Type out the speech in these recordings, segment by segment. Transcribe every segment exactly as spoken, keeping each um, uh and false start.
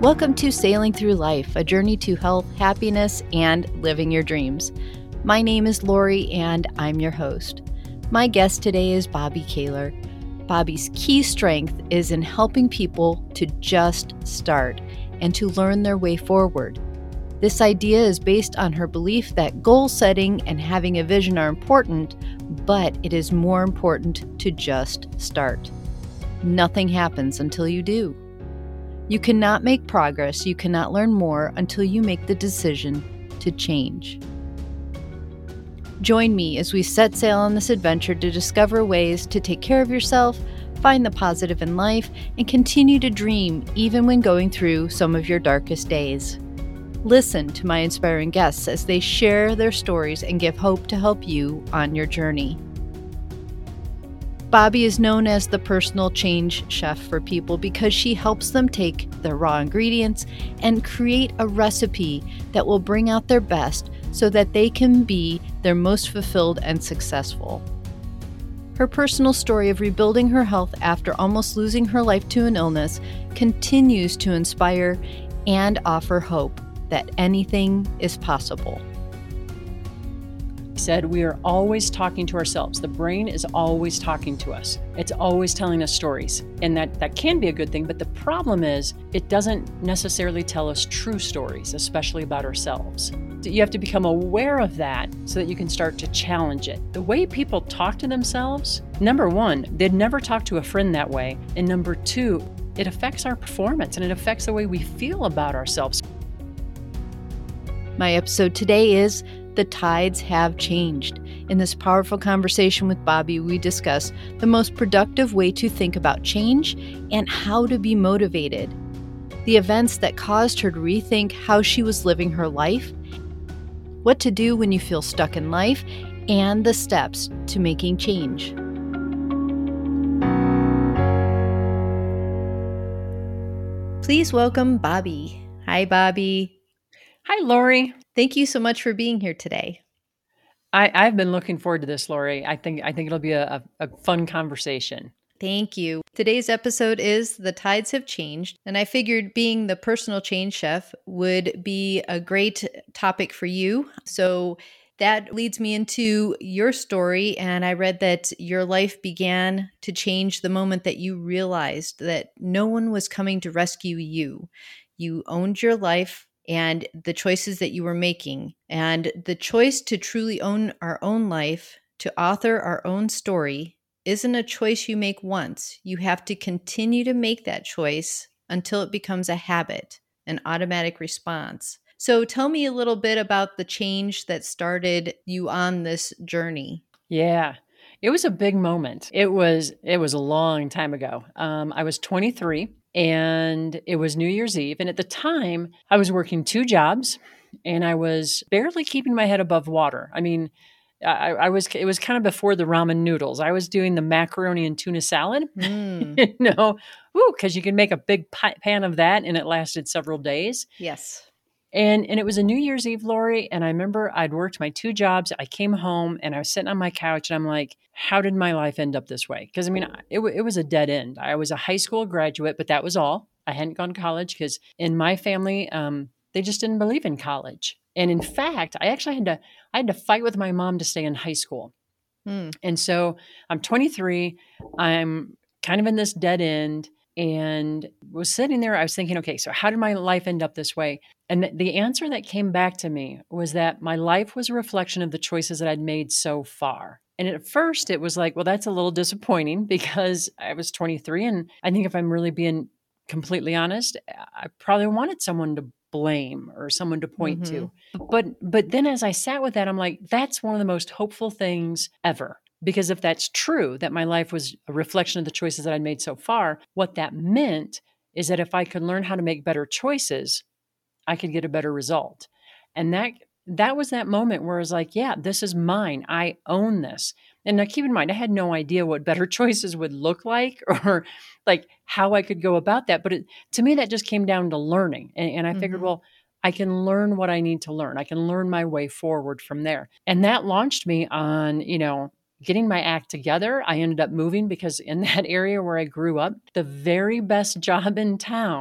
Welcome to Sailing Through Life, a journey to health, happiness, and living your dreams. My name is Lori, and I'm your host. My guest today is Bobbi Kahler. Bobbi's key strength is in helping people to just start and to learn their way forward. This idea is based on her belief that goal setting and having a vision are important, but it is more important to just start. Nothing happens until you do. You cannot make progress, you cannot learn more until you make the decision to change. Join me as we set sail on this adventure to discover ways to take care of yourself, find the positive in life, and continue to dream even when going through some of your darkest days. Listen to my inspiring guests as they share their stories and give hope to help you on your journey. Bobbi is known as the personal change chef for people because she helps them take the raw ingredients and create a recipe that will bring out their best so that they can be their most fulfilled and successful. Her personal story of rebuilding her health after almost losing her life to an illness continues to inspire and offer hope that anything is possible. Said we are always talking to ourselves. The brain is always talking to us. It's always telling us stories. And that, that can be a good thing, but the problem is it doesn't necessarily tell us true stories, especially about ourselves. You have to become aware of that so that you can start to challenge it. The way people talk to themselves, number one, they'd never talk to a friend that way. And number two, it affects our performance and it affects the way we feel about ourselves. My episode today is The Tides Have Changed. In this powerful conversation with Bobbi, we discuss the most productive way to think about change and how to be motivated, the events that caused her to rethink how she was living her life, what to do when you feel stuck in life, and the steps to making change. Please welcome Bobbi. Hi, Bobbi. Hi, Lori. Thank you so much for being here today. I, I've been looking forward to this, Lori. I think I think it'll be a, a, a fun conversation. Thank you. Today's episode is The Tides Have Changed, and I figured being the personal change chef would be a great topic for you. So that leads me into your story, and I read that your life began to change the moment that you realized that no one was coming to rescue you. You owned your life and the choices that you were making. And the choice to truly own our own life, to author our own story, isn't a choice you make once. You have to continue to make that choice until it becomes a habit, an automatic response. So tell me a little bit about the change that started you on this journey. Yeah, it was a big moment. It was it was a long time ago. Um, I was twenty-three. And it was New Year's Eve. And at the time, I was working two jobs and I was barely keeping my head above water. I mean, I, I was, it was kind of before the ramen noodles. I was doing the macaroni and tuna salad, Mm. you know, ooh, because you can make a big pi- pan of that and it lasted several days. Yes. And and it was a New Year's Eve, Lori, and I remember I'd worked my two jobs. I came home and I was sitting on my couch and I'm like, how did my life end up this way? Because I mean, it, w- it was a dead end. I was a high school graduate, but that was all. I hadn't gone to college because in my family, um, they just didn't believe in college. And in fact, I actually had to I had to fight with my mom to stay in high school. Mm. And so I'm twenty-three. I'm kind of in this dead end. And was sitting there, I was thinking, okay, so how did my life end up this way? And th- the answer that came back to me was that my life was a reflection of the choices that I'd made so far. And at first it was like, well, that's a little disappointing because I was twenty-three. And I think if I'm really being completely honest, I probably wanted someone to blame or someone to point Mm-hmm. to. But, but then as I sat with that, I'm like, that's one of the most hopeful things ever. Because if that's true, that my life was a reflection of the choices that I'd made so far, what that meant is that if I could learn how to make better choices, I could get a better result. And that that was that moment where I was like, yeah, this is mine. I own this. And now keep in mind, I had no idea what better choices would look like or like how I could go about that. But it, to me, that just came down to learning. And, and I figured, Mm-hmm. well, I can learn what I need to learn. I can learn my way forward from there. And that launched me on, you know, getting my act together. I ended up moving because in that area where I grew up, the very best job in town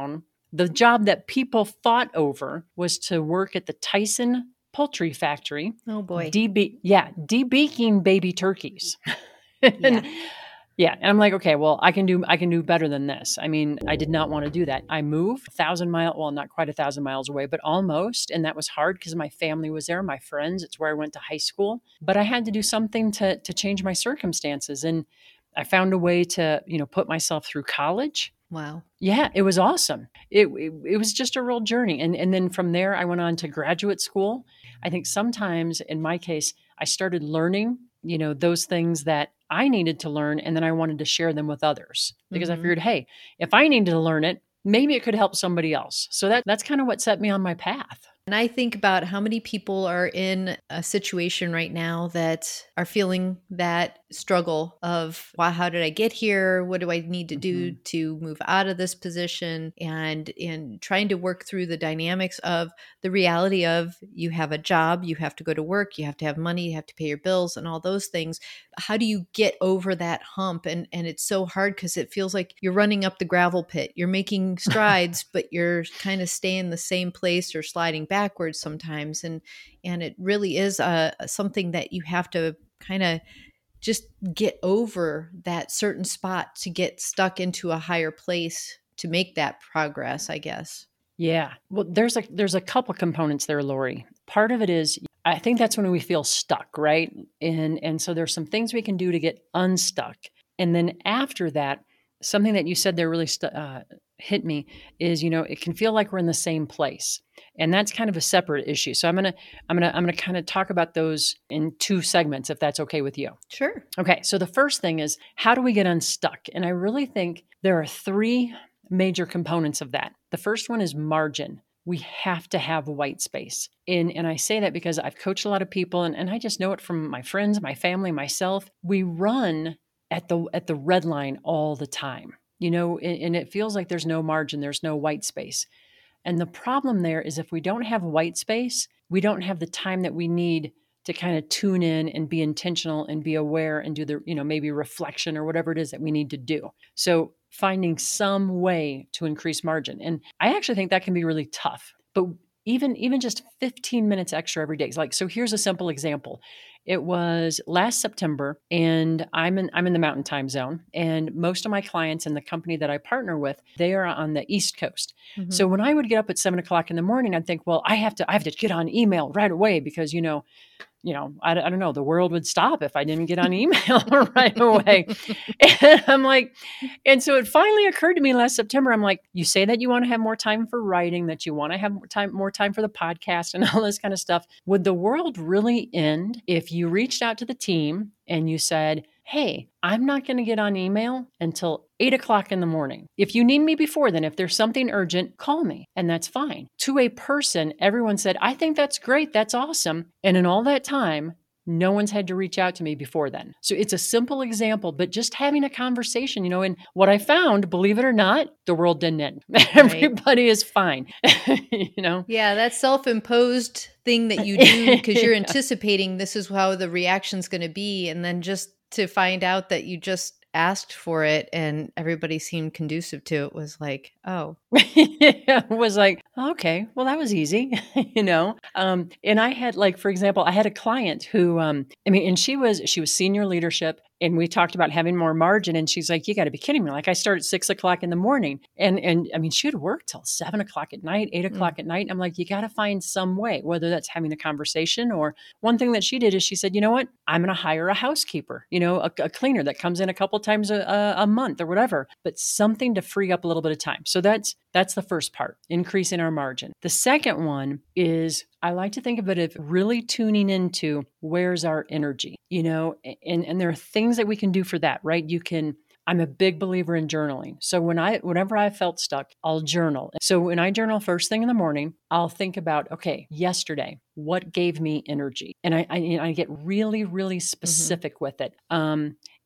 The job that people fought over was to work at the Tyson poultry factory. Oh boy. Debe- yeah, debeaking baby turkeys. and, Yeah. yeah. And I'm like, okay, well, I can do, I can do better than this. I mean, I did not want to do that. I moved a thousand mile, well, not quite a thousand miles away, but almost. And that was hard because my family was there, my friends, it's where I went to high school, but I had to do something to, to change my circumstances. And I found a way to, you know, put myself through college. Wow. Yeah, it was awesome. It, it it was just a real journey. And and then from there I went on to graduate school. I think sometimes in my case, I started learning, you know, those things that I needed to learn, and then I wanted to share them with others because Mm-hmm. I figured, hey, if I needed to learn it, maybe it could help somebody else. So that that's kind of what set me on my path. And I think about how many people are in a situation right now that are feeling that struggle of, wow, how did I get here? What do I need to do Mm-hmm. to move out of this position? And in trying to work through the dynamics of the reality of you have a job, you have to go to work, you have to have money, you have to pay your bills and all those things. How do you get over that hump? And and it's so hard because it feels like you're running up the gravel pit. You're making strides, but you're kind of staying the same place or sliding backwards sometimes. And and it really is uh, something that you have to kind of just get over that certain spot to get stuck into a higher place to make that progress, I guess. Yeah. Well, there's a there's a couple components there, Lori. Part of it is I think that's when we feel stuck, right? And and so there's some things we can do to get unstuck. And then after that, something that you said there really stu- uh, hit me is, you know, it can feel like we're in the same place. And that's kind of a separate issue. So I'm going to I'm going to I'm going to kind of talk about those in two segments if that's okay with you. Sure. Okay. So the first thing is, how do we get unstuck? And I really think there are three major components of that. The first one is margin. We have to have white space. And, and I say that because I've coached a lot of people, and, and I just know it from my friends, my family, myself. We run at the at the red line all the time, you know, and, and it feels like there's no margin, there's no white space. And the problem there is if we don't have white space, we don't have the time that we need to kind of tune in and be intentional and be aware and do the, you know, maybe reflection or whatever it is that we need to do. So finding some way to increase margin. And I actually think that can be really tough. But even even just fifteen minutes extra every day. Like, so here's a simple example. It was last September, and I'm in I'm in the mountain time zone, and most of my clients in the company that I partner with, they are on the East Coast. Mm-hmm. So when I would get up at seven o'clock in the morning, I'd think, well, I have to I have to get on email right away because, you know, you know, I, I don't know, the world would stop if I didn't get on email right away. And I'm like, and so it finally occurred to me last September, I'm like, you say that you want to have more time for writing, that you want to have more time, more time for the podcast and all this kind of stuff. Would the world really end if you reached out to the team and you said, hey, I'm not going to get on email until eight o'clock in the morning. If you need me before then, if there's something urgent, call me. And that's fine. To a person, everyone said, I think that's great. That's awesome. And in all that time, no one's had to reach out to me before then. So it's a simple example, but just having a conversation, you know, and what I found, believe it or not, the world didn't end. Right. Everybody is fine, you know? Yeah, that self-imposed thing that you do because you're Yeah. anticipating this is how the reaction's going to be. And then just to find out that you just asked for it and everybody seemed conducive to it was like, oh. Yeah, it was like, okay, well, that was easy, you know? Um, and I had like, for example, I had a client who, um, I mean, and she was, she was senior leadership, and we talked about having more margin. And she's like, you got to be kidding me. Like, I start at six o'clock in the morning, and, and I mean, she would work till seven o'clock at night, eight o'clock mm. at night. And I'm like, you got to find some way, whether that's having a conversation, or one thing that she did is she said, you know what, I'm going to hire a housekeeper, you know, a, a cleaner that comes in a couple times a, a month or whatever, but something to free up a little bit of time. So that's, That's the first part, increasing our margin. The second one is, I like to think of it as really tuning into where's our energy, you know, and, and there are things that we can do for that, right? You can, I'm a big believer in journaling. So when I, whenever I felt stuck, I'll journal. So when I journal first thing in the morning, I'll think about, okay, yesterday, what gave me energy? And I, I, I get really, really specific mm-hmm. with it. Um,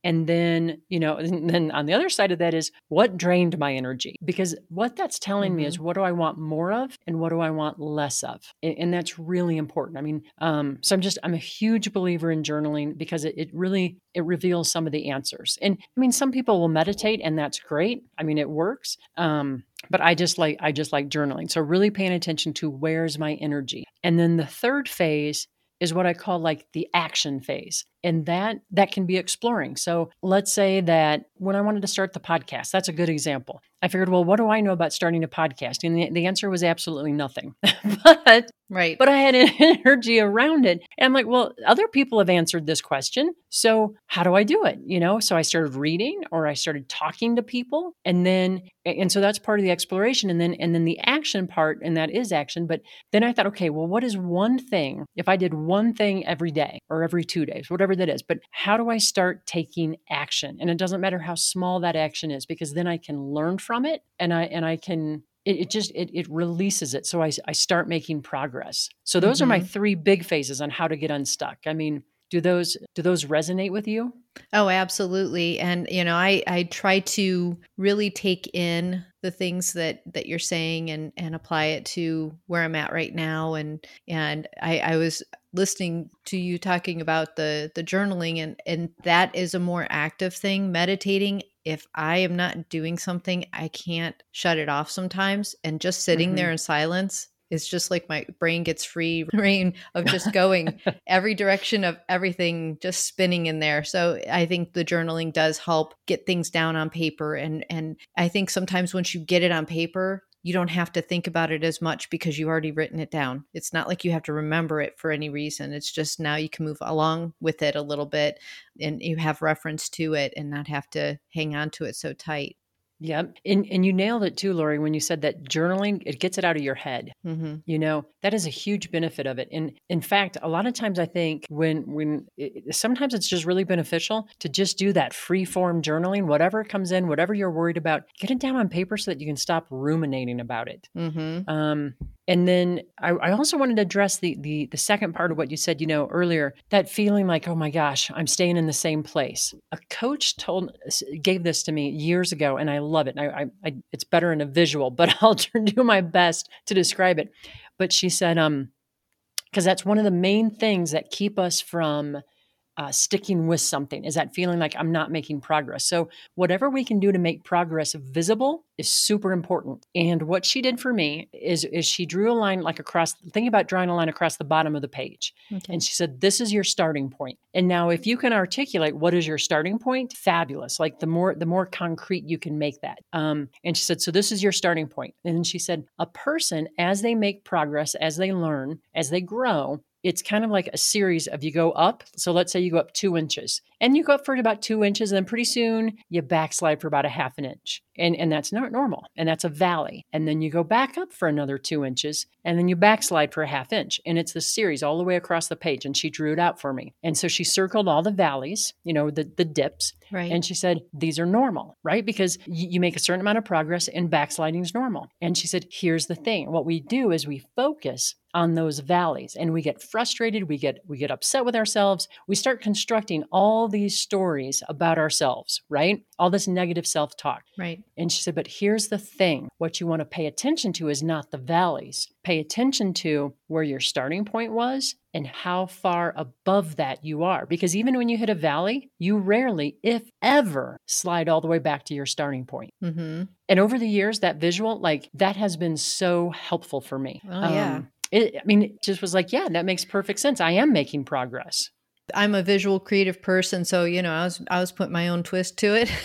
And then, you know, and then on the other side of that is what drained my energy? Because what that's telling mm-hmm. me is what do I want more of and what do I want less of? And, and that's really important. I mean, um, so I'm just, I'm a huge believer in journaling because it, it really, it reveals some of the answers. And I mean, some people will meditate and that's great. I mean, it works. Um, But I just like, I just like journaling. So really paying attention to where's my energy. And then the third phase is what I call like the action phase. And that that can be exploring. So let's say that when I wanted to start the podcast, that's a good example. I figured, well, what do I know about starting a podcast? And the, the answer was absolutely nothing. but right. But I had an energy around it. And I'm like, well, other people have answered this question. So how do I do it? You know, so I started reading or I started talking to people. And then, and so that's part of the exploration. And then, and then the action part, and that is action. But then I thought, okay, well, what is one thing, if I did one thing every day or every two days, whatever that is, but how do I start taking action? And it doesn't matter how small that action is, because then I can learn from it and I, and I can, It, it just, it, it releases it. So I, I start making progress. So those mm-hmm. are my three big phases on how to get unstuck. I mean, do those, do those resonate with you? Oh, absolutely. And, you know, I, I try to really take in the things that, that you're saying and, and apply it to where I'm at right now. And, and I, I was listening to you talking about the, the journaling and, and that is a more active thing. Meditating, if I am not doing something, I can't shut it off sometimes. And just sitting mm-hmm. there in silence, it's just like my brain gets free reign of just going every direction of everything just spinning in there. So I think the journaling does help get things down on paper. And, and I think sometimes once you get it on paper, you don't have to think about it as much because you've already written it down. It's not like you have to remember it for any reason. It's just now you can move along with it a little bit and you have reference to it and not have to hang on to it so tight. Yeah. And, and you nailed it too, Lori, when you said that journaling, it gets it out of your head. Mm-hmm. You know, that is a huge benefit of it. And in fact, a lot of times I think when, when it, sometimes it's just really beneficial to just do that free form journaling, whatever comes in, whatever you're worried about, get it down on paper so that you can stop ruminating about it. Mm-hmm. Um, and then I, I also wanted to address the, the the second part of what you said, you know, earlier, that feeling like, oh my gosh, I'm staying in the same place. A coach told, gave this to me years ago, and I love it. I, I, I it's better in a visual, but I'll do my best to describe it. But she said, um, because that's one of the main things that keep us from Uh, sticking with something, is that feeling like I'm not making progress. So whatever we can do to make progress visible is super important. And what she did for me is, is she drew a line like across, think about drawing a line across the bottom of the page. Okay. And she said, this is your starting point. And now if you can articulate what is your starting point, fabulous. Like the more, the more concrete you can make that. Um, and she said, so this is your starting point. And then she said, a person, as they make progress, as they learn, as they grow, it's kind of like a series of you go up. So let's say you go up two inches and you go up for about two inches and then pretty soon you backslide for about a half an inch. And, and that's not normal. And that's a valley. And then you go back up for another two inches and then you backslide for a half inch. And it's the series all the way across the page. And she drew it out for me. And so she circled all the valleys, you know, the, the dips. Right. And she said, these are normal, right? Because y- you make a certain amount of progress and backsliding is normal. And she said, here's the thing. What we do is we focus on those valleys and we get frustrated. We get, we get upset with ourselves. We start constructing all these stories about ourselves, right? All this negative self-talk. Right. And she said, but here's the thing. What you want to pay attention to is not the valleys. Pay attention to where your starting point was and how far above that you are. Because even when you hit a valley, you rarely, if ever, slide all the way back to your starting point. Mm-hmm. And over the years, that visual, like that has been so helpful for me. Oh, yeah. Um, it, I mean, it just was like, yeah, that makes perfect sense. I am making progress. I'm a visual creative person, so you know, I was I was putting my own twist to it.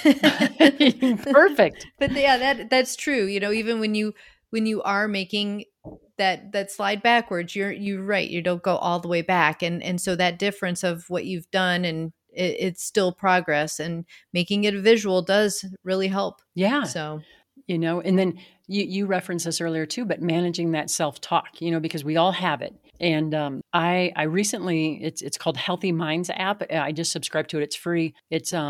Perfect. But yeah, that that's true. You know, even when you when you are making that that slide backwards, you're you're right. You don't go all the way back, and and so that difference of what you've done and it, it's still progress, and making it a visual does really help. Yeah. So. You know, and then you, you referenced this earlier too, but managing that self-talk, you know, because we all have it. And um, I I recently, it's it's called Healthy Minds app. I just subscribed to it. It's free. It's um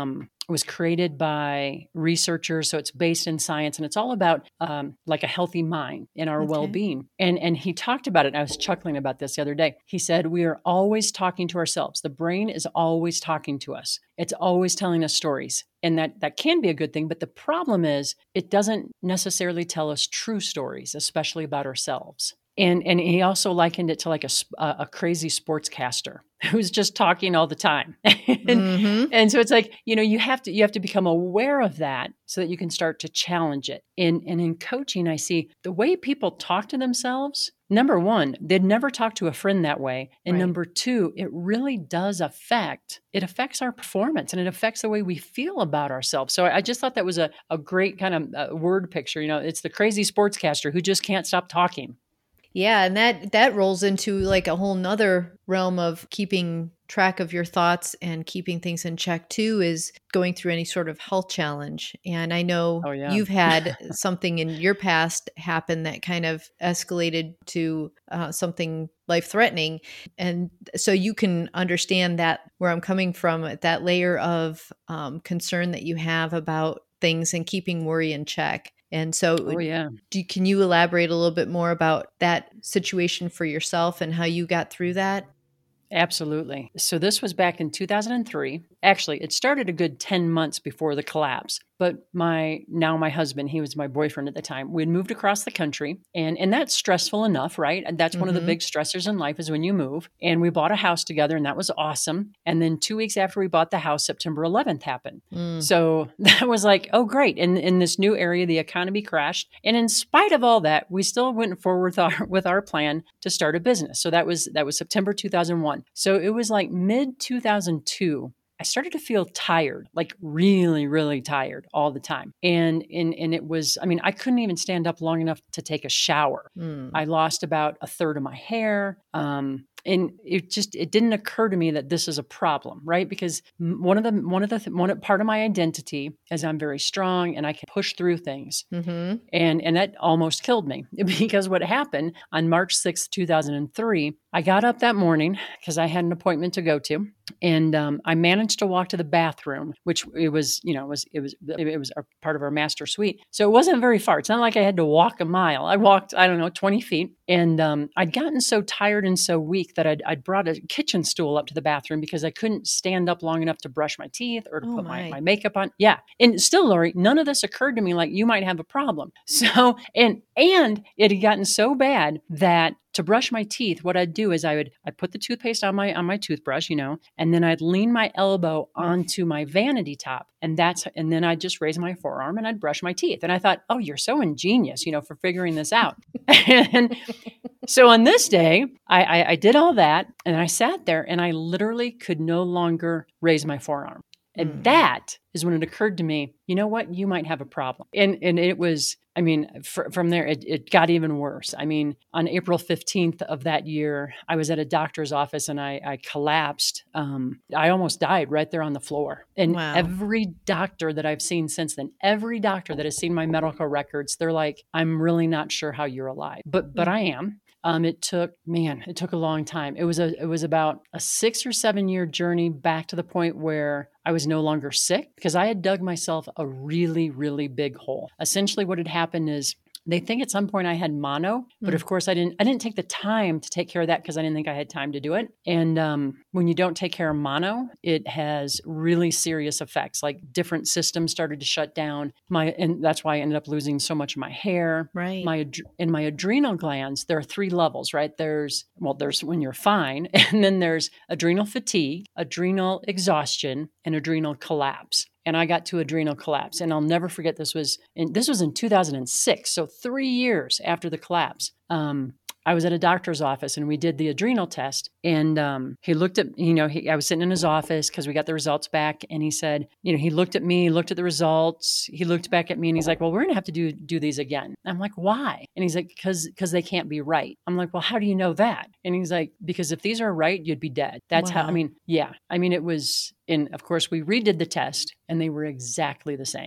was created by researchers. So it's based in science, and it's all about um, like a healthy mind and our Okay. well-being. And, and he talked about it. And I was chuckling about this the other day. He said, we are always talking to ourselves. The brain is always talking to us. It's always telling us stories. And that, that can be a good thing. But the problem is it doesn't necessarily tell us true stories, especially about ourselves. And and he also likened it to like a, a crazy sportscaster who's just talking all the time. and, Mm-hmm. and so it's like, you know, you have to you have to become aware of that so that you can start to challenge it. And, and in coaching, I see the way people talk to themselves. Number one, they'd never talk to a friend that way. And Right. number two, it really does affect, it affects our performance and it affects the way we feel about ourselves. So I just thought that was a, a great kind of uh, word picture. You know, it's the crazy sportscaster who just can't stop talking. Yeah, and that that rolls into like a whole nother realm of keeping track of your thoughts and keeping things in check too, is going through any sort of health challenge. And I know Oh, yeah. you've had something in your past happen that kind of escalated to uh, something life-threatening. And so you can understand that where I'm coming from, at that layer of um, concern that you have about things and keeping worry in check. And so Oh, yeah. do, can you elaborate a little bit more about that situation for yourself and how you got through that? Absolutely. So this was back in two thousand three. Actually, it started a good ten months before the collapse. But my now my husband, he was my boyfriend at the time. We'd moved across the country, and and that's stressful enough, right? And that's mm-hmm. one of the big stressors in life is when you move. And we bought a house together, and that was awesome. And then two weeks after we bought the house, September eleventh happened. Mm. So that was like, oh, great. And in this new area, the economy crashed. And in spite of all that, we still went forward with our with our plan to start a business. So that was that was September two thousand one. So it was like mid two thousand two. I started to feel tired, like really, really tired all the time. And, and, and it was, I mean, I couldn't even stand up long enough to take a shower. Mm. I lost about a third of my hair. Um, and it just, it didn't occur to me that this is a problem, right? Because one of the, one of the, one part of my identity is I'm very strong and I can push through things. Mm-hmm. And, and that almost killed me because what happened on March sixth, two thousand three, I got up that morning because I had an appointment to go to. And um, I managed to walk to the bathroom, which it was, you know, it was it was it was a part of our master suite. So it wasn't very far. It's not like I had to walk a mile. I walked, I don't know, twenty feet. And um, I'd gotten so tired and so weak that I'd, I'd brought a kitchen stool up to the bathroom because I couldn't stand up long enough to brush my teeth or to oh put my. My, my makeup on. Yeah. And still, Lori, none of this occurred to me like you might have a problem. So, and and it had gotten so bad that to brush my teeth, what I'd do is I would I'd put the toothpaste on my on my toothbrush, you know, and then I'd lean my elbow onto my vanity top, and that's and then I'd just raise my forearm and I'd brush my teeth. And I thought, oh, you're so ingenious, you know, for figuring this out. And so on this day, I, I, I did all that, and I sat there, and I literally could no longer raise my forearm. And mm. that is when it occurred to me, you know what, you might have a problem. And and it was, I mean, fr- from there, it, it got even worse. I mean, on April fifteenth of that year, I was at a doctor's office and I, I collapsed. Um, I almost died right there on the floor. And wow. Every doctor that I've seen since then, every doctor that has seen my medical records, they're like, I'm really not sure how you're alive. But but mm. I am. Um, it took, man, it took a long time. It was a, it was about a six or seven year journey back to the point where I was no longer sick because I had dug myself a really, really big hole. Essentially what had happened is they think at some point I had mono, but mm. of course I didn't, I didn't take the time to take care of that because I didn't think I had time to do it. And um, when you don't take care of mono, it has really serious effects. Like different systems started to shut down. My, and that's why I ended up losing so much of my hair. Right. My, in my adrenal glands, there are three levels, right? There's, well, there's when you're fine. And then there's adrenal fatigue, adrenal exhaustion, and adrenal collapse. And I got to adrenal collapse. And I'll never forget, this was in, this was in two thousand six. So three years after the collapse, um, I was at a doctor's office and we did the adrenal test. And um, he looked at, you know, he, I was sitting in his office because we got the results back. And he said, you know, he looked at me, looked at the results. He looked back at me and he's like, well, we're going to have to do do these again. I'm like, why? And he's like, because because they can't be right. I'm like, well, how do you know that? And he's like, because if these are right, you'd be dead. That's wow. how, I mean, yeah. I mean, it was, and of course, we redid the test and they were exactly the same.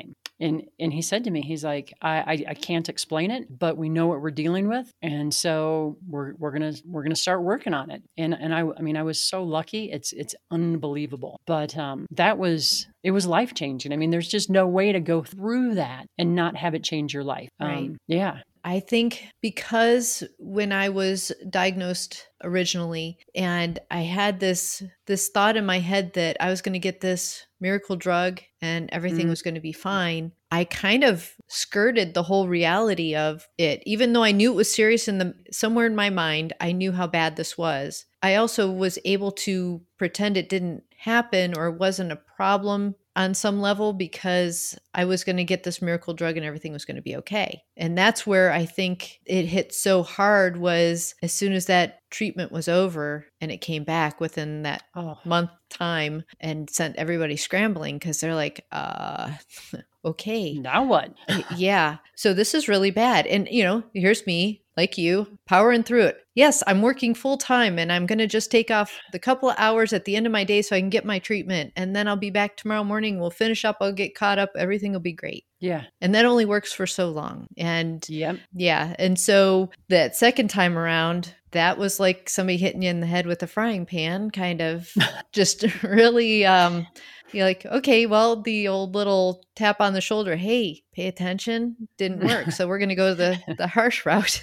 And and he said to me, he's like, I, I I can't explain it, but we know what we're dealing with, and so we're we're gonna we're gonna start working on it. And and I I mean I was so lucky. It's it's unbelievable. But um, that was it was life changing. I mean, there's just no way to go through that and not have it change your life. Right. Um, yeah. I think because when I was diagnosed originally and I had this this thought in my head that I was going to get this miracle drug and everything Mm. was going to be fine, I kind of skirted the whole reality of it. Even though I knew it was serious in the somewhere in my mind, I knew how bad this was. I also was able to pretend it didn't happen or wasn't a problem on some level because I was going to get this miracle drug and everything was going to be okay. And that's where I think it hit so hard was as soon as that treatment was over and it came back within that Oh. month time and sent everybody scrambling because they're like, uh, okay. Now what? Yeah. So this is really bad. And, you know, here's me, like you, powering through it. Yes, I'm working full time and I'm going to just take off the couple of hours at the end of my day so I can get my treatment. And then I'll be back tomorrow morning. We'll finish up. I'll get caught up. Everything will be great. Yeah. And that only works for so long. And Yep. yeah. And so that second time around, that was like somebody hitting you in the head with a frying pan, kind of just really, um, you're like, okay, well, the old little tap on the shoulder, hey, pay attention, didn't work. So we're going to go the, the harsh route.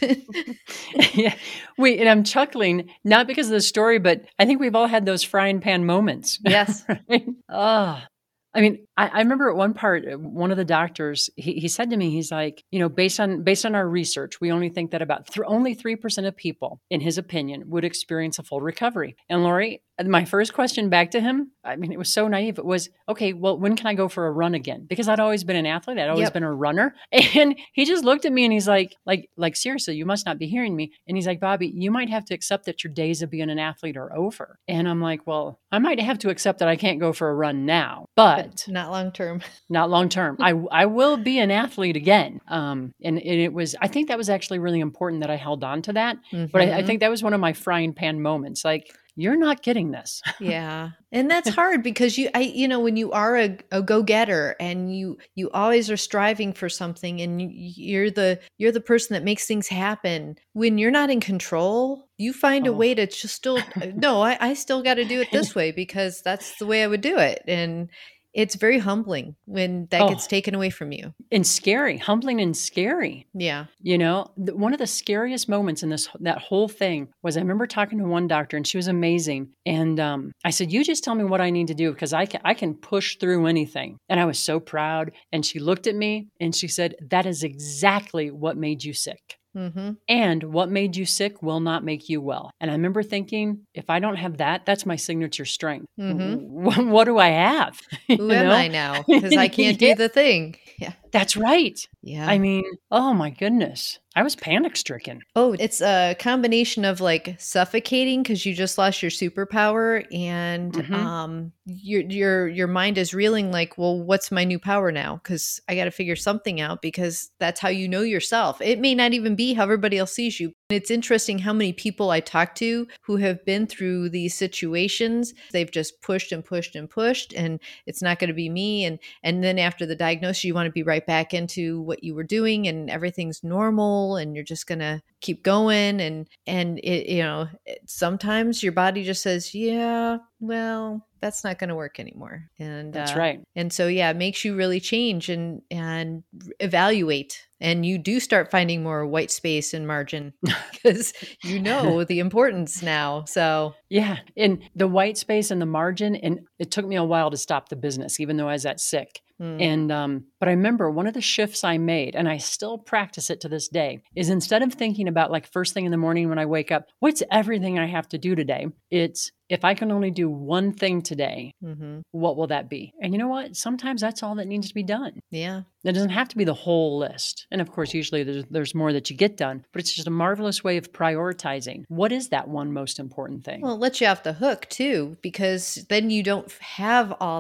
Yeah. Wait, and I'm chuckling, not because of the story, but I think we've all had those frying pan moments. Yes. Right? Oh, I mean, I, I remember at one part, one of the doctors, he, he said to me, he's like, you know, based on based on our research, we only think that about th- only three percent of people, in his opinion, would experience a full recovery. And Lori, my first question back to him, I mean, it was so naive. It was, okay, well, when can I go for a run again? Because I'd always been an athlete. I'd always Yep. been a runner. And he just looked at me and he's like, like, like, seriously, you must not be hearing me. And he's like, Bobby, you might have to accept that your days of being an athlete are over. And I'm like, well, I might have to accept that I can't go for a run now, but Not long term. not long term. I I will be an athlete again. Um, and, and it was, I think that was actually really important that I held on to that. But I, I Mhm. think that was one of my frying pan moments. Like, you're not getting this. Yeah. And that's hard because you, I, you know, when you are a, a go-getter and you, you always are striving for something and you, you're the, you're the person that makes things happen. When you're not in control, you find a Oh. way to just still, no, I, I still got to do it this way because that's the way I would do it. And it's very humbling when that Oh. gets taken away from you. And scary, humbling and scary. Yeah. You know, th- one of the scariest moments in this that whole thing was I remember talking to one doctor and she was amazing. And um, I said, "You just tell me what I need to do because I can I can push through anything." And I was so proud. And she looked at me and she said, "That is exactly what made you sick." Mm-hmm. And what made you sick will not make you well. And I remember thinking, if I don't have that, that's my signature strength. Mhm. What, what do I have? You Who am know? I now? Because I can't Yeah. do the thing. Yeah. That's right. Yeah. I mean, oh my goodness. I was panic stricken. Oh, it's a combination of like suffocating because you just lost your superpower and Mhm. um your your your mind is reeling like, well, what's my new power now? Because I got to figure something out because that's how you know yourself. It may not even be how everybody else sees you. It's interesting how many people I talk to who have been through these situations. They've just pushed and pushed and pushed, and it's not going to be me. And and then after the diagnosis, you want to be right back into what you were doing, and everything's normal, and you're just going to keep going. And and it, you know, it, sometimes your body just says, yeah, well, that's not going to work anymore. And That's uh, right. and so yeah, it makes you really change and and evaluate. And you do start finding more white space and margin because you know the importance now. So Yeah. And the white space and the margin. And it took me a while to stop the business, even though I was that sick. mm, And, um, but I remember one of the shifts I made, and I still practice it to this day, is instead of thinking about like first thing in the morning when I wake up, what's everything I have to do today? It's if I can only do one thing today, mhm. what will that be? And you know what? Sometimes that's all that needs to be done. Yeah. It doesn't have to be the whole list. And of course, usually there's, there's more that you get done, but it's just a marvelous way of prioritizing. What is that one most important thing? Well, it lets you off the hook too, because then you don't have all that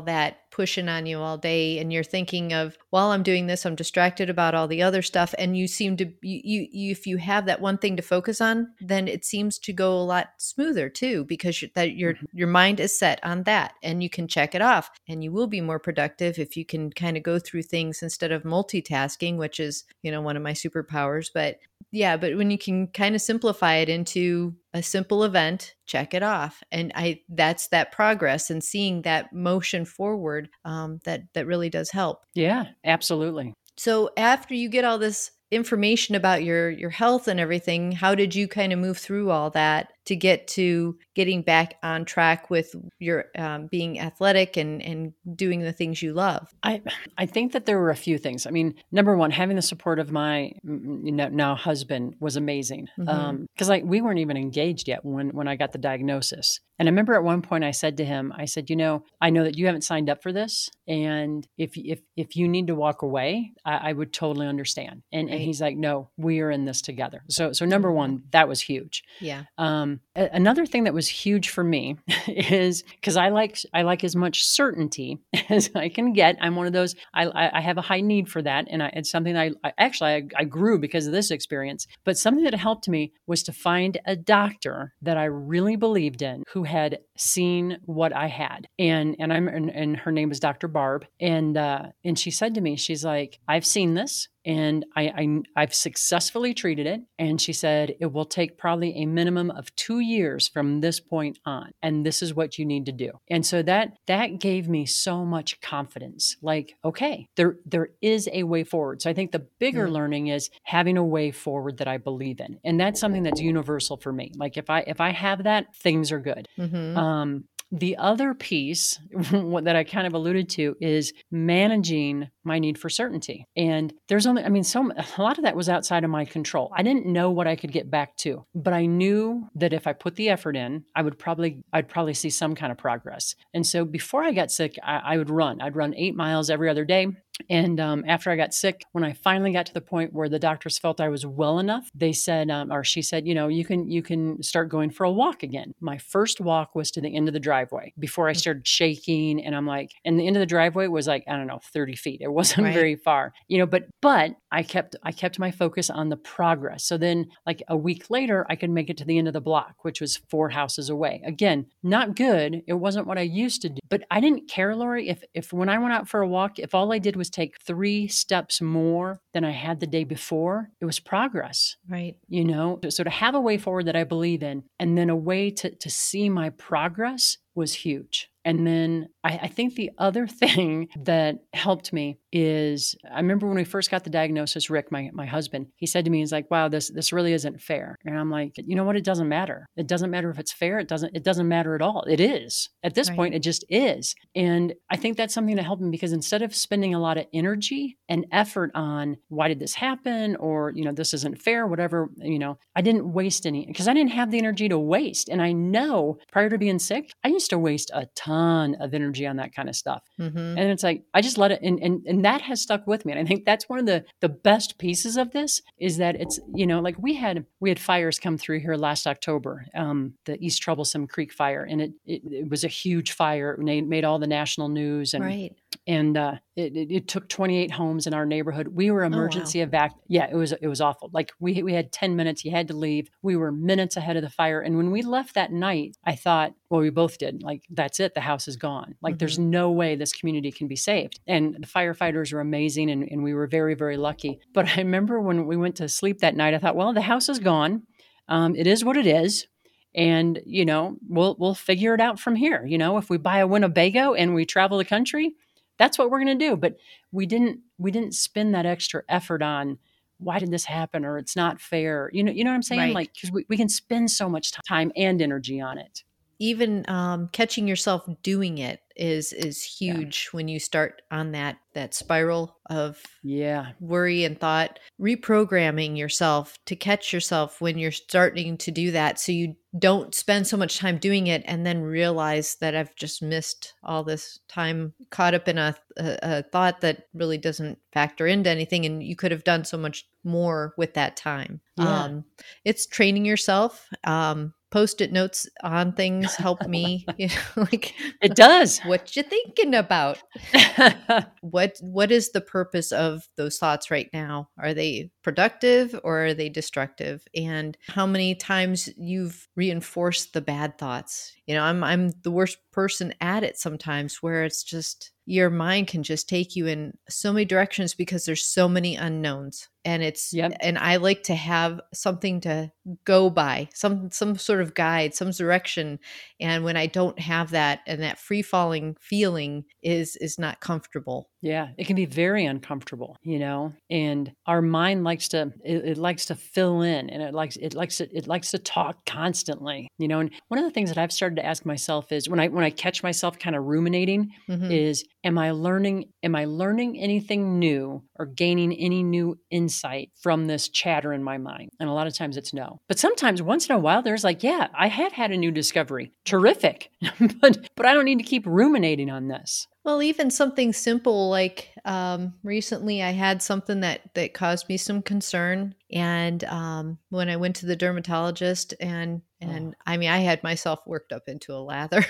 pushing on you all day, and you're thinking of, while I'm doing this, I'm distracted about all the other stuff. And you seem to, you, you, you if you have that one thing to focus on, then it seems to go a lot smoother too, because you, that your, Mhm. your mind is set on that and you can check it off, and you will be more productive if you can kind of go through things instead of multitasking, which is, you know, one of my superpowers. But yeah, but when you can kind of simplify it into a simple event, check it off. And I, that's that progress and seeing that motion forward, um, that, that really does help. Yeah, absolutely. So after you get all this information about your, your health and everything, how did you kind of move through all that to get to getting back on track with your um, being athletic and, and doing the things you love? I I think that there were a few things. I mean, number one, having the support of my you know, now husband was amazing. Mhm. Um, because like we weren't even engaged yet when when I got the diagnosis. And I remember at one point I said to him, I said, you know, I know that you haven't signed up for this, and if if if you need to walk away, I, I would totally understand. And and Right. he's like, no, we are in this together. So so number Mhm. one, that was huge. Yeah. Um, a- another thing that was huge for me is because I like I like as much certainty as I can get. I'm one of those. I I I have a high need for that, and I, it's something I, I actually I, I grew because of this experience. But something that helped me was to find a doctor that I really believed in, who had seen what I had, and and I'm and, and her name is Doctor Barb, and uh, and she said to me, she's like, I've seen this. And I, I, I've successfully treated it. And she said, it will take probably a minimum of two years from this point on. And this is what you need to do. And so that, that gave me so much confidence. Like, okay, there, there is a way forward. So I think the bigger Mm. learning is having a way forward that I believe in. And that's something that's universal for me. Like if I, if I have that, things are good. Mhm. Um, the other piece that I kind of alluded to is managing my need for certainty. And there's only, I mean, so a lot of that was outside of my control. I didn't know what I could get back to, but I knew that if I put the effort in, I would probably, I'd probably see some kind of progress. And so before I got sick, I, I would run. I'd run eight miles every other day. And um, after I got sick, when I finally got to the point where the doctors felt I was well enough, they said, um, or she said, you know, you can you can start going for a walk again. My first walk was to the end of the driveway before I started shaking, and I'm like, and the end of the driveway was like, I don't know, thirty feet. It wasn't Right. very far, you know. But but I kept I kept my focus on the progress. So then, like a week later, I could make it to the end of the block, which was four houses away. Again, not good. It wasn't what I used to do, but I didn't care, Lori. If if when I went out for a walk, if all I did was take three steps more than I had the day before, it was progress. Right. You know, so to have a way forward that I believe in, and then a way to, to see my progress was huge. And then I, I think the other thing that helped me is I remember when we first got the diagnosis, Rick, my, my husband, he said to me, he's like, wow, this this really isn't fair. And I'm like, you know what? It doesn't matter. It doesn't matter if it's fair. It doesn't, it doesn't matter at all. It is. At this Right. point, it just is. And I think that's something that helped me because instead of spending a lot of energy and effort on why did this happen, or, you know, this isn't fair, whatever, you know, I didn't waste any because I didn't have the energy to waste. And I know prior to being sick, I used to waste a ton of energy on that kind of stuff. Mhm. And it's like, I just let it, and, and, and that has stuck with me. And I think that's one of the, the best pieces of this is that it's, you know, like we had, we had fires come through here last October, um, the East Troublesome Creek fire. And it, it, it was a huge fire and they made all the national news. And, Right. and uh, it, it, it took twenty-eight homes in our neighborhood. We were emergency evac. Yeah, it was, it was awful. Like we, we had ten minutes, you had to leave. We were minutes ahead of the fire. And when we left that night, I thought, well, we both did. Like, that's it. The house is gone. Like, there's no way this community can be saved. And the firefighters were amazing. And, and we were very, very lucky. But I remember when we went to sleep that night, I thought, well, the house is gone. Um, it is what it is. And, you know, we'll, we'll figure it out from here. You know, if we buy a Winnebago and we travel the country, that's what we're going to do. But we didn't, we didn't spend that extra effort on why did this happen? Or it's not fair. You know, you know what I'm saying? Right. Like, cause we, we can spend so much time and energy on it. Even um, catching yourself doing it is is Yeah. huge when you start on that that spiral of Yeah. worry and thought. Reprogramming yourself to catch yourself when you're starting to do that, so you don't spend so much time doing it and then realize that I've just missed all this time caught up in a, a, a thought that really doesn't factor into anything, and you could have done so much more with that time. Yeah. Um, it's training yourself. Um, post-it notes on things help me, you know, like, It does. what you thinking about? What what is the purpose of those thoughts right now? Are they productive or are they destructive? And how many times you've reinforced the bad thoughts? You know, I'm I'm the worst person at it sometimes, where it's just your mind can just take you in so many directions because there's so many unknowns. And it's Yep. and I like to have something to go by, some some sort of guide, some direction. And when I don't have that, and that free falling feeling is is not comfortable. Yeah, it can be very uncomfortable, you know, and our mind likes to it, it likes to fill in, and it likes it likes to, it likes to talk constantly, you know. And one of the things that I've started to ask myself is, when I when I catch myself kind of ruminating, Hmm. is am I learning am I learning anything new or gaining any new insight from this chatter in my mind? And a lot of times it's no. But sometimes, once in a while, there's like, yeah, I have had a new discovery. Terrific. but but I don't need to keep ruminating on this. Well, even something simple like um, recently, I had something that that caused me some concern, and um, when I went to the dermatologist, and and Oh, I mean, I had myself worked up into a lather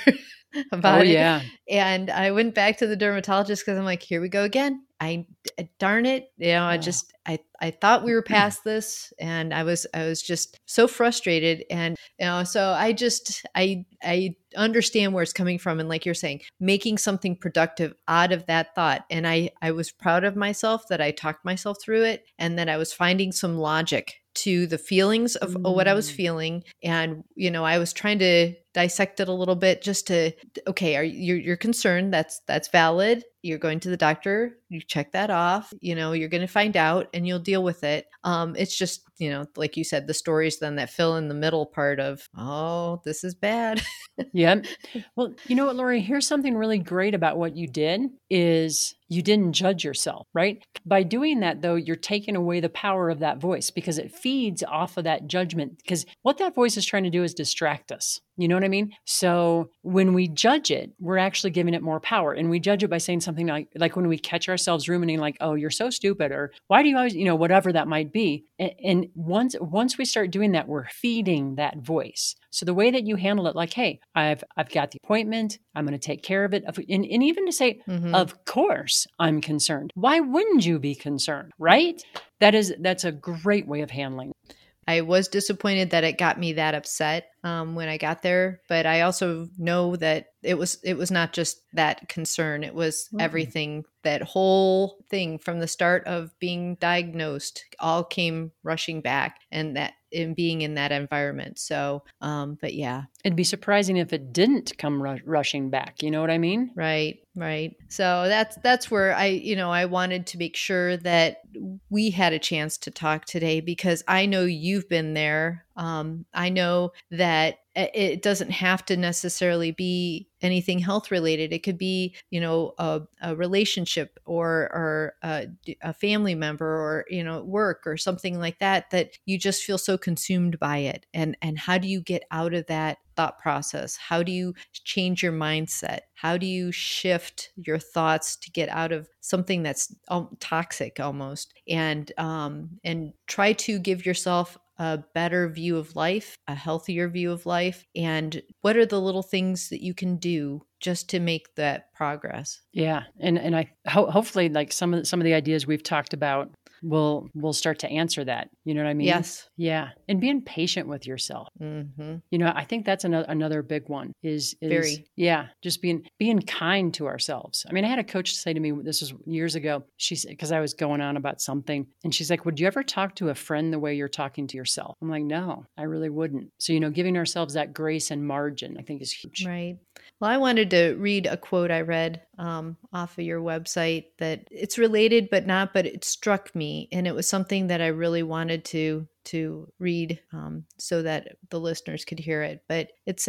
oh about it, yeah. and I went back to the dermatologist because I'm like, here we go again. I d- darn it, you know, I Oh. just I I thought we were past this, and I was I was just so frustrated, and you know, so I just I I understand where it's coming from, and like you're saying, making something productive out of that thought. And I I was proud of myself that I talked myself through it, and that I was finding some logic to the feelings of of what I was Mm. feeling. And you know, I was trying to dissect it a little bit, just to, okay, are you, you're concerned, that's that's valid, you're going to the doctor, you check that off, you know, you're going to find out and you'll deal with it. Um it's just, you know, like you said, the stories then that fill in the middle part of, oh, this is bad. Yep. Well, you know what, Lori? Here's something really great about what you did is you didn't judge yourself, right? By doing that, though, you're taking away the power of that voice, because it feeds off of that judgment. Because what that voice is trying to do is distract us. You know what I mean? So when we judge it, we're actually giving it more power. And we judge it by saying something like, like when we catch ourselves ruminating, like, oh, you're so stupid, or why do you always, you know, whatever that might be. And, and once once we start doing that, we're feeding that voice. So the way that you handle it, like, hey, I've I've got the appointment, I'm going to take care of it. And, and even to say, Hmm. of course I'm concerned. Why wouldn't you be concerned, right? That is that's a great way of handling. I was disappointed that it got me that upset um, when I got there, but I also know that it was it was not just that concern. It was Mm-mm. everything. That whole thing from the start of being diagnosed all came rushing back, and that in being in that environment. So, um, but yeah, It'd be surprising if it didn't come ru- rushing back. You know what I mean? right, right. So that's that's where I, you know, I wanted to make sure that we had a chance to talk today, because I know you've been there. Um, I know that it it doesn't have to necessarily be anything health related. It could be, you know, a, a relationship, or or a, a family member, or you know, work or something like that, that you just feel so consumed by it. And and how do you get out of that thought process? How do you change your mindset? How do you shift your thoughts to get out of something that's um, toxic almost, and um, and try to give yourself a better view of life, a healthier view of life? And what are the little things that you can do just to make that progress? Yeah, and and I ho- hopefully, like, some of the, some of the ideas we've talked about will will start to answer that. You know what I mean? Yes. Yeah, and being patient with yourself. Hmm. You know, I think that's another another big one is is Very. yeah, just being being kind to ourselves. I mean, I had a coach say to me, this was years ago. She's because I was going on about something, and she's like, "Would you ever talk to a friend the way you're talking to yourself?" I'm like, "No, I really wouldn't." So, you know, giving ourselves that grace and margin, I think, is huge. Right. Well, I wanted to read a quote I read um, off of your website, that it's related but not, but it struck me, and it was something that I really wanted to to read, um, so that the listeners could hear it. But it said,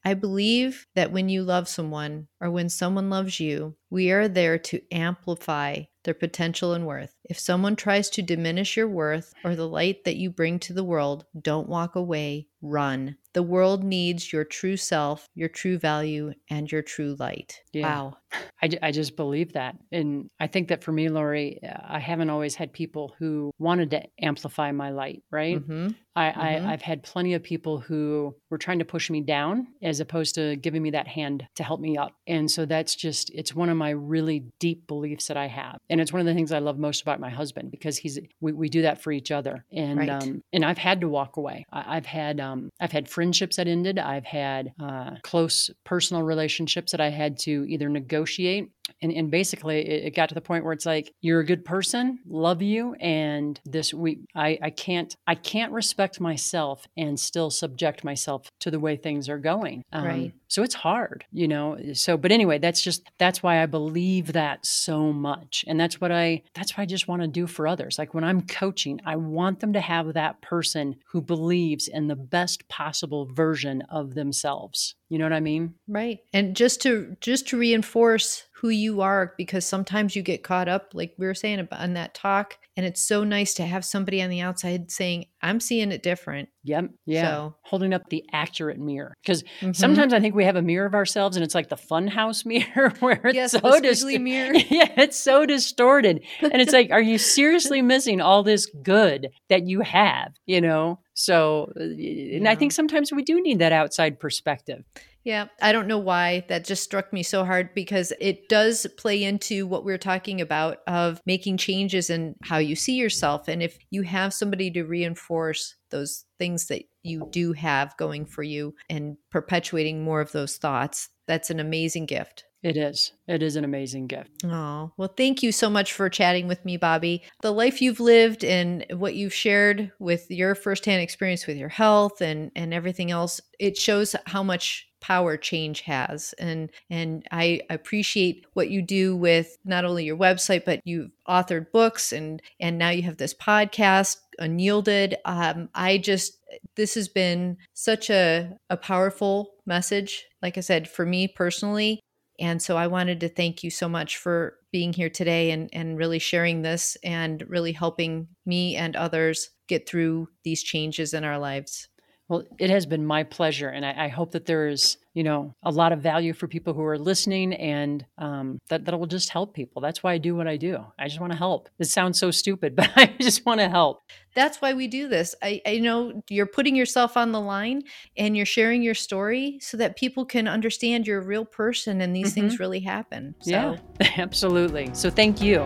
I believe that when you love someone or when someone loves you, we are there to amplify their potential and worth. If someone tries to diminish your worth or the light that you bring to the world, don't walk away, run. The world needs your true self, your true value, and your true light. Yeah. Wow. I, I just believe that. And I think that for me, Lori, I haven't always had people who wanted to amplify my light, right? Mm-hmm. I, mm-hmm. I, I've had plenty of people who were trying to push me down as opposed to giving me that hand to help me up. And so that's just, it's one of my really deep beliefs that I have. And it's one of the things I love most about my husband because he's, we, we do that for each other. And, Right. um, and I've had to walk away. I, I've had, um, I've had friendships that ended. I've had, uh, close personal relationships that I had to either negotiate. And, and basically it, it got to the point where it's like, you're a good person, love you. And this, we, I, I can't, I can't respect myself and still subject myself to the way things are going. Um, Right. So it's hard, you know? So, but anyway, that's just, that's why I believe that so much. And that's what I, that's what I just want to do for others. Like when I'm coaching, I want them to have that person who believes in the best possible version of themselves. You know what I mean? Right. And just to just to reinforce who you are, because sometimes you get caught up, like we were saying about on that talk, and it's so nice to have somebody on the outside saying, I'm seeing it different. Yep. Yeah. So, holding up the accurate mirror. Because Mhm. sometimes I think we have a mirror of ourselves and it's like the funhouse mirror where it's yes, so the dis- squiggly mirror. Yeah, it's so distorted. And it's like, are you seriously missing all this good that you have? You know? So, uh, and I Yeah. think sometimes we do need that outside perspective. Yeah, I don't know why that just struck me so hard, because it does play into what we we're talking about of making changes in how you see yourself. And if you have somebody to reinforce those things that you do have going for you and perpetuating more of those thoughts, that's an amazing gift. It is. It is an amazing gift. Oh, well, thank you so much for chatting with me, Bobbi. The life you've lived and what you've shared with your firsthand experience with your health and, and everything else, it shows how much power change has. And and I appreciate what you do with not only your website, but you've authored books and and now you have this podcast, Unyielded. Um, I just, this has been such a, a powerful message, like I said, for me personally. And so I wanted to thank you so much for being here today and, and really sharing this and really helping me and others get through these changes in our lives. Well, it has been my pleasure. And I, I hope that there's, you know, a lot of value for people who are listening and um, that, that will just help people. That's why I do what I do. I just want to help. It sounds so stupid, but I just want to help. That's why we do this. I, I know you're putting yourself on the line and you're sharing your story so that people can understand you're a real person and these mm-hmm. things really happen. So. Yeah, absolutely. So thank you.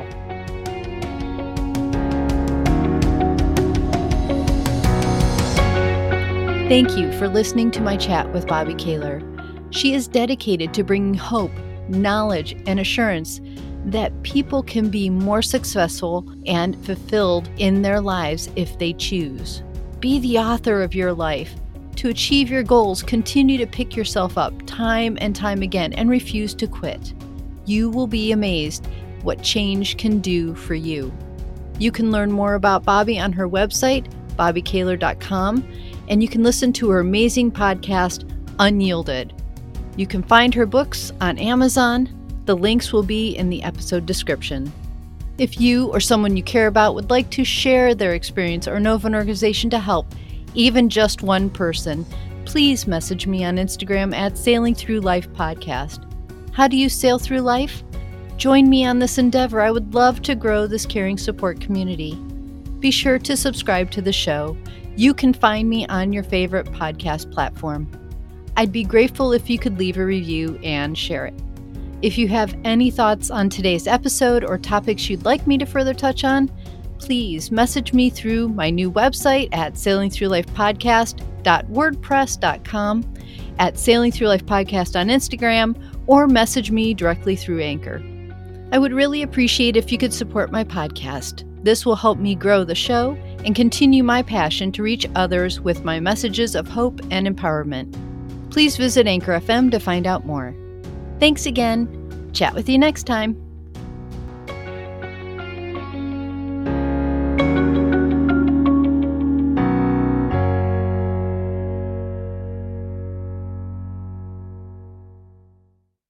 Thank you for listening to my chat with Bobbi Kahler. She is dedicated to bringing hope, knowledge, and assurance that people can be more successful and fulfilled in their lives if they choose. Be the author of your life. To achieve your goals, continue to pick yourself up time and time again and refuse to quit. You will be amazed what change can do for you. You can learn more about Bobbi on her website, bobbi kahler dot com, and you can listen to her amazing podcast, Unyielded. You can find her books on Amazon. The links will be in the episode description. If you or someone you care about would like to share their experience or know of an organization to help, even just one person, please message me on Instagram at Sailing Through Life Podcast. How do you sail through life? Join me on this endeavor. I would love to grow this caring support community. Be sure to subscribe to the show. You can find me on your favorite podcast platform. I'd be grateful if you could leave a review and share it. If you have any thoughts on today's episode or topics you'd like me to further touch on, please message me through my new website at sailing through life podcast dot wordpress dot com, at Sailing Through Life Podcast on Instagram, or message me directly through Anchor. I would really appreciate if you could support my podcast. This will help me grow the show and continue my passion to reach others with my messages of hope and empowerment. Please visit Anchor F M to find out more. Thanks again. Chat with you next time.